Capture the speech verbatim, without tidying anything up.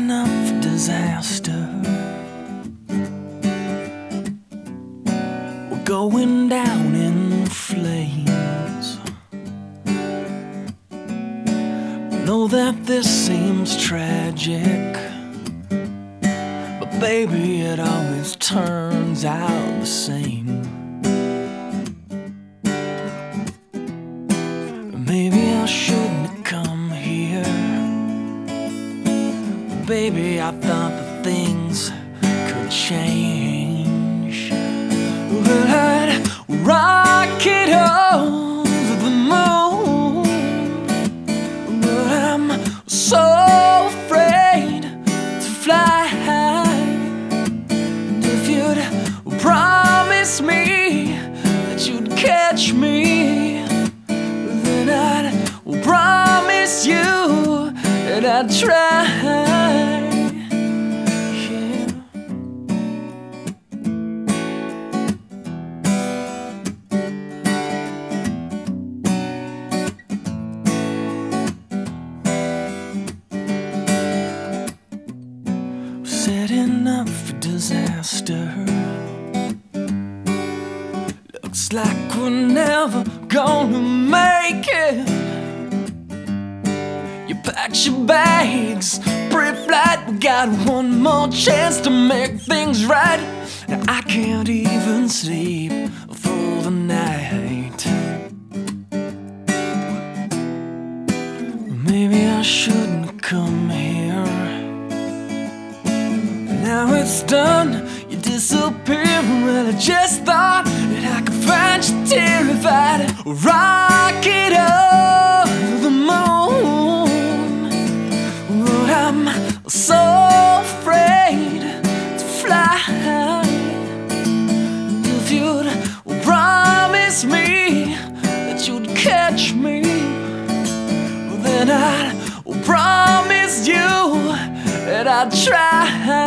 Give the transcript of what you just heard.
setting up for disaster. We're going down in flames. Know that this seems tragic, but baby, it always turns out the same. Maybe I shouldn't have come here. Baby, I thought that things could change. But I'd rock it over the moon. But I'm so afraid to fly. And if you'd promise me that you'd catch me, then I'd promise you that I'd try. Yeah. Setting up for disaster. Looks like we're never gonna make it. You packed your bags, pre-flight. We got one more chance to make things right. And I can't even sleep through the night. Maybe I shouldn't have come here. Now it's done, you disappear. Well, I just thought that I could find you terrified. Rock it over the moon. But I'm so afraid to fly. And if you'd promise me that you'd catch me, then I'd promise you that I'd try.